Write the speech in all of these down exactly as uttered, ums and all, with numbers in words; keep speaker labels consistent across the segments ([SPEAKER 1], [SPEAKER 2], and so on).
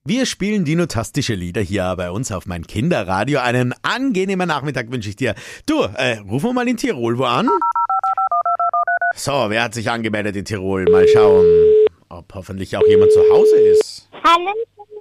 [SPEAKER 1] Wir spielen dinotastische Lieder hier bei uns auf mein Kinderradio. Einen angenehmen Nachmittag wünsche ich dir. Du, äh, rufen wir mal in Tirol wo an? So, wer hat sich angemeldet in Tirol? Mal schauen, ob hoffentlich auch jemand zu Hause ist.
[SPEAKER 2] Hallo,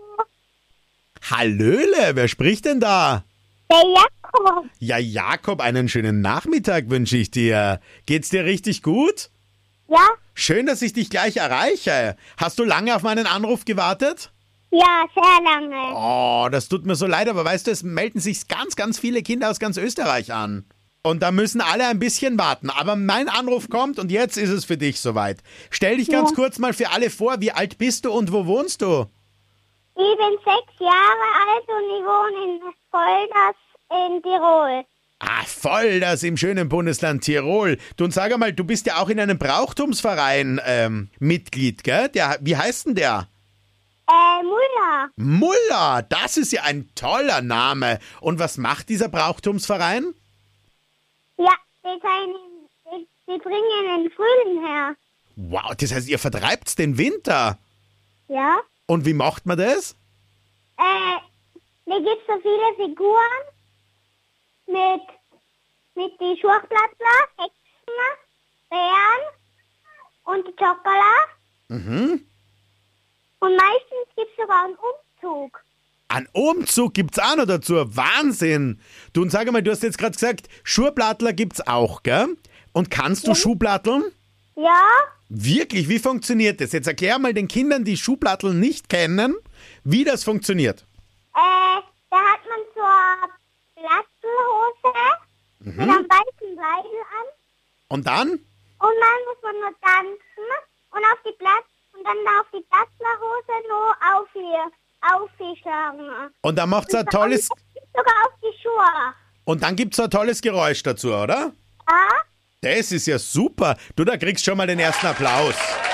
[SPEAKER 1] Hallöle, wer spricht denn da?
[SPEAKER 2] der Jakob.
[SPEAKER 1] Ja, Jakob, einen schönen Nachmittag wünsche ich dir. Geht's dir richtig gut?
[SPEAKER 2] Ja,
[SPEAKER 1] Schön, dass ich dich gleich erreiche. Hast du lange auf meinen Anruf gewartet?
[SPEAKER 2] ja, sehr lange.
[SPEAKER 1] Oh, das tut mir so leid, aber weißt du, es melden sich ganz, ganz viele Kinder aus ganz Österreich an. Und da müssen alle ein bisschen warten. Aber mein Anruf kommt und jetzt ist es für dich soweit. Stell dich ganz
[SPEAKER 2] Ja.
[SPEAKER 1] kurz mal für alle vor, wie alt bist du und wo wohnst du?
[SPEAKER 2] Ich bin sechs Jahre alt und ich wohne in Volders in Tirol.
[SPEAKER 1] Ah, voll das im schönen Bundesland Tirol. Du, und sag einmal, du bist ja auch in einem Brauchtumsverein ähm, Mitglied, gell? Der, wie heißt denn der?
[SPEAKER 2] Äh, Müller.
[SPEAKER 1] Muller, das ist ja ein toller Name. Und was macht dieser Brauchtumsverein?
[SPEAKER 2] Ja, die, sein, die, die bringen den Frühling her.
[SPEAKER 1] Wow, das heißt, ihr vertreibt den Winter.
[SPEAKER 2] Ja.
[SPEAKER 1] Und wie macht man das?
[SPEAKER 2] Äh, da gibt so viele Figuren mit, mit die Schurchplatzler, Hexen, Bären und die Schokolade.
[SPEAKER 1] Mhm.
[SPEAKER 2] Und meistens gibt es sogar einen Umzug.
[SPEAKER 1] Ein Umzug gibt's auch noch dazu. Wahnsinn. Du, und sag mal, du hast jetzt gerade gesagt, Schuhplattler gibt's auch, gell? Und kannst du Schuhplatteln?
[SPEAKER 2] Ja,
[SPEAKER 1] Wirklich, wie funktioniert das? Jetzt erklär mal den Kindern, die Schuhplatteln nicht kennen, wie das funktioniert.
[SPEAKER 2] äh, da hat man so eine Plattelhose mit einem weißen Kleidel an.
[SPEAKER 1] Und dann?
[SPEAKER 2] Und dann muss man nur tanzen und auf die Platz und dann auf die Platzlerhose nur auf aufschlagen.
[SPEAKER 1] Und dann macht's ein tolles,
[SPEAKER 2] Und sogar auf die Schuhe.
[SPEAKER 1] und dann gibt's ein tolles Geräusch dazu, oder?
[SPEAKER 2] Ja,
[SPEAKER 1] Das ist ja super. Du, da kriegst schon mal den ersten Applaus.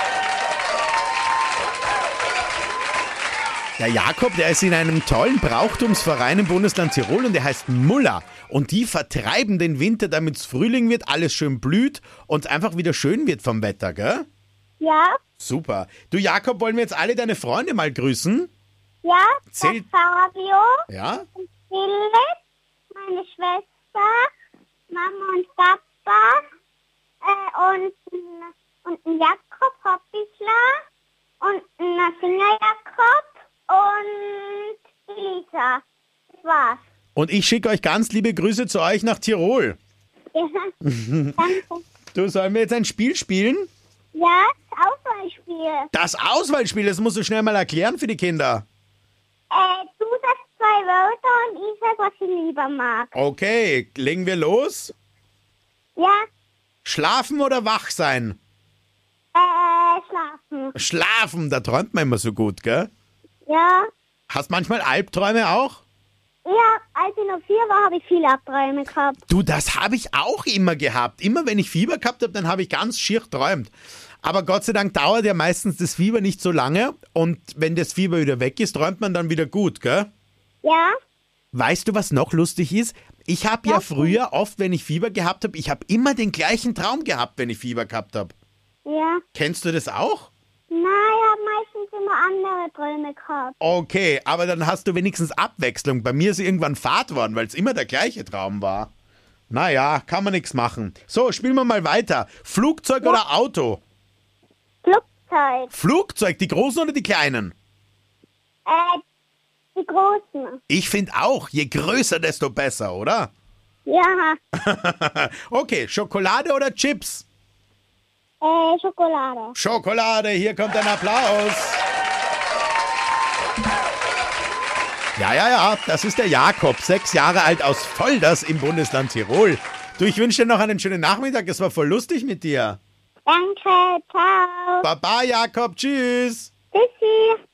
[SPEAKER 1] Der Jakob, der ist in einem tollen Brauchtumsverein im Bundesland Tirol und der heißt Muller. Und die vertreiben den Winter, damit es Frühling wird, alles schön blüht und einfach wieder schön wird vom Wetter, gell?
[SPEAKER 2] ja,
[SPEAKER 1] Super. Du, Jakob, wollen wir jetzt alle deine Freunde mal grüßen?
[SPEAKER 2] ja,
[SPEAKER 1] Zählt-
[SPEAKER 2] der Fabio,
[SPEAKER 1] Ja?
[SPEAKER 2] Philipp, meine Schwester, Mama und Papa äh, und, und ein Jakob Hoppisler und ein Finger Jakob und Elisa. Das war's.
[SPEAKER 1] Und ich schicke euch ganz liebe Grüße zu euch nach Tirol.
[SPEAKER 2] Ja, danke.
[SPEAKER 1] Du, sollen wir jetzt ein Spiel spielen?
[SPEAKER 2] Ja, das Auswahlspiel.
[SPEAKER 1] Das Auswahlspiel, das musst du schnell mal erklären für die Kinder.
[SPEAKER 2] Äh, du sagst zwei Wörter und ich sag, was ich lieber mag.
[SPEAKER 1] Okay, legen wir los.
[SPEAKER 2] Ja,
[SPEAKER 1] Schlafen oder wach sein?
[SPEAKER 2] äh, schlafen.
[SPEAKER 1] Schlafen, da träumt man immer so gut, gell?
[SPEAKER 2] Ja,
[SPEAKER 1] Hast manchmal Albträume auch?
[SPEAKER 2] ja, als ich noch vier war, habe ich viele Abträume gehabt.
[SPEAKER 1] Du, das habe ich auch immer gehabt. Immer wenn ich Fieber gehabt habe, dann habe ich ganz schier träumt. Aber Gott sei Dank dauert ja meistens das Fieber nicht so lange. Und wenn das Fieber wieder weg ist, träumt man dann wieder gut, gell?
[SPEAKER 2] Ja,
[SPEAKER 1] Weißt du, was noch lustig ist? Ich habe ja
[SPEAKER 2] Was denn?
[SPEAKER 1] früher oft, wenn ich Fieber gehabt habe, ich habe immer den gleichen Traum gehabt, wenn ich Fieber gehabt habe.
[SPEAKER 2] ja.
[SPEAKER 1] Kennst du das auch?
[SPEAKER 2] Nein, ich habe meistens immer andere Träume gehabt.
[SPEAKER 1] Okay, aber dann hast du wenigstens Abwechslung. Bei mir ist irgendwann Fahrt worden, weil es immer der gleiche Traum war. Naja, kann man nichts machen. So, spielen wir mal weiter. Flugzeug oder Auto?
[SPEAKER 2] Flugzeug.
[SPEAKER 1] Flugzeug, die großen oder die kleinen?
[SPEAKER 2] Äh, die Großen.
[SPEAKER 1] Ich finde auch, je größer, desto besser, oder?
[SPEAKER 2] Ja,
[SPEAKER 1] Okay, Schokolade oder Chips?
[SPEAKER 2] äh, Schokolade.
[SPEAKER 1] Schokolade, hier kommt ein Applaus. Ja, ja, ja, das ist der Jakob, sechs Jahre alt aus Volders im Bundesland Tirol. Du, ich wünsche dir noch einen schönen Nachmittag, es war voll lustig mit dir.
[SPEAKER 2] Danke, ciao.
[SPEAKER 1] Baba, Jakob, tschüss.
[SPEAKER 2] Tschüssi.